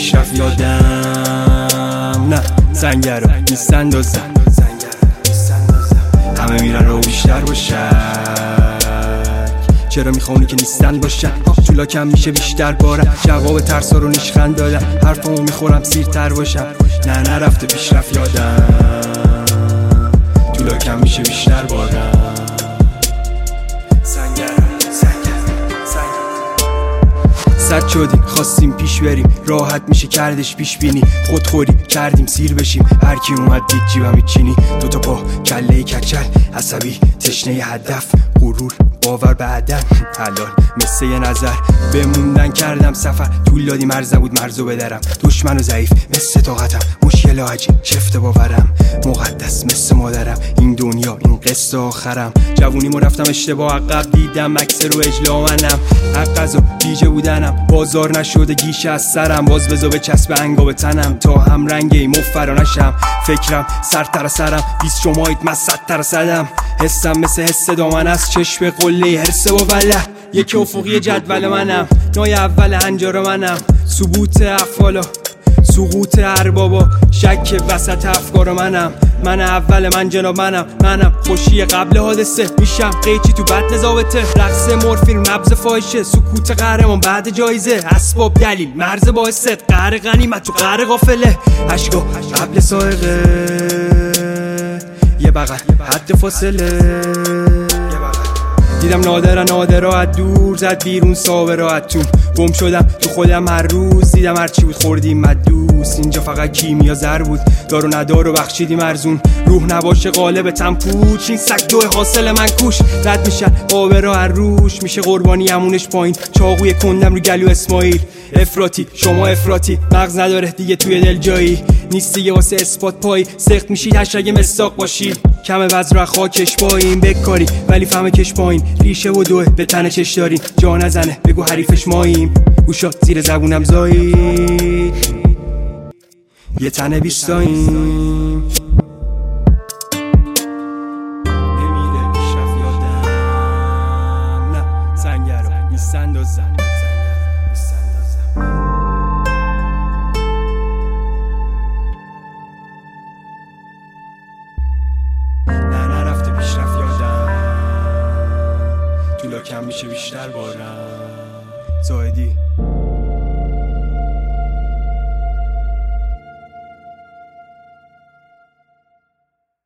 پیشرفت یادم نه سنگرا نیستن دازن همه میرن رو بیشتر باشن چرا میخوانی که نیستن باشن طولا کم میشه بیشتر بارم جواب ترسا رو نیشخند دادم حرفامو میخورم سیرتر باشم نه نرفته پیشرفت یادم طولا کم میشه بیشتر بارم صد شدیم خواستیم پیش بریم راحت میشه کردش پیش بینی خودخوری کردیم سیر بشیم هر کی اومد دید جیبم میچینی دوتا پا کله کچل عصبی تشنه هدف غرور باور به عدم حلال مثل یه نظر بموندن کردم سفر طول دادی مرز نبود مرزو بدرم دشمن و ضعیف مثل طاقتم مشکل عجیب چفت باورم مقدس مثل مادرم این دنیا این قصه آخرم جوونیمو رفتم اشتباه عقب دیدم عکس رو اجلا منم حقزو دیجه بودنم بازار نشده گیشه از سرم باز بزا به چسب انگا به تنم تا هم رنگی مفرا نشم فکرم سرتر سرم 20 شمایید من 100 صدم حسم مثل حس دامن از چشم قله هرسه و وله یک افقی جدول منم نای اول هنجار منم ثبوت افعالا سقوط اربابا شک وسط افکار من اول من جناب منم خوشی قبل حادثه میشم قیچی تو بطن ضابطه رقص مورفین نبض فاحشه سکوت قهرمان بعد جایزه اسباب دلیل مرز باعث قهر غنیمت تو قهر غافله اشکا قبل سائقه یه بغل حد فاصله دیدم نادرا از دور زد بیرون صابرا از تو گم شدم تو خودم هر روز دیدم هرچی بود خوردیم مدوس اینجا فقط کیمیا زر بود دار و ندار و بخشیدیم ارزون روح نباشه قالب تنپوچ این سگ دو حاصل من کوش رد میشن آبرا هر روش میشه قربانی همونش پایین چاقوی کندم رو گلو اسماعیل افراطی شما افراطی مغز نداره دیگه توی دل جایی نیست دیگه واسه اثبات پایی سخت میشید هشتگ مستاق باشی کم وزن رو خاکش پایین بکاری ولی فهم کش پایین ریشه و دوه به تن چش دارین جا نزنه بگو حریفش ماییم گوشات زیر زبونم زایی یه تن بیستاییم نمیره پیشرفت یادم نه سنگرا نیستن دازن طولا کم میشه بیشتر بارم زاهدی